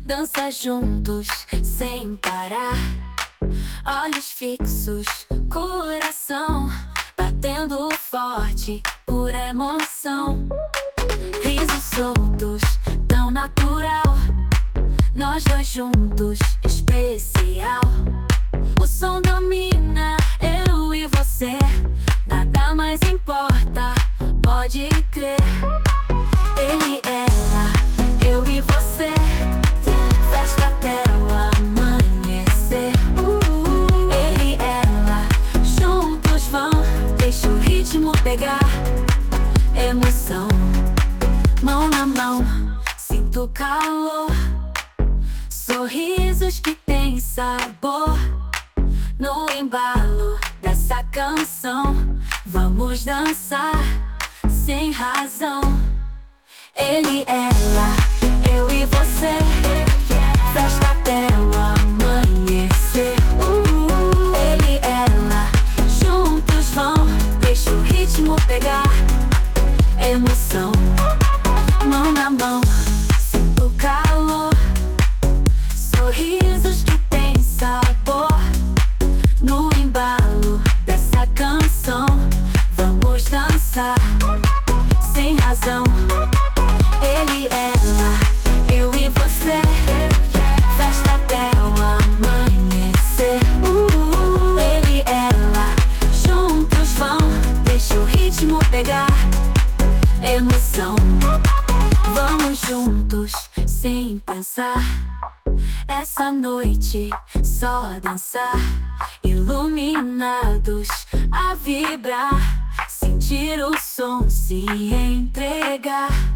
Dança juntos, sem parar. Olhos fixos, coração batendo forte por emoção. Risos soltos, tão natural. Nós dois juntos, especial. O som domina, eu e você. Nada mais importa, pode crer. Ele, ela, eu e você. Festa até o amanhecer. Ele, ela, juntos vão. Deixa o ritmo pegar. Emoção, mão na mão, sinto calor. Sorrisos que têm sabor. No embalo dessa canção, vamos dançar sem razão. Ele, ela, eu e você. Festa até o amanhecer. Ele, ela, juntos vão. Deixa o ritmo pegar. Emoção, mão na mão, sinto calor. Sorrisos que têm sabor. No embalo dessa canção, vamos dançar sem razão. Ele, ela, eu e você. Festa até o amanhecer. Ele, ela, juntos vão. Deixa o ritmo pegar. Emoção, vamos juntos, sem pensar. Essa noite, só dançar. Iluminados a vibrar. Sentir o som, se entregar.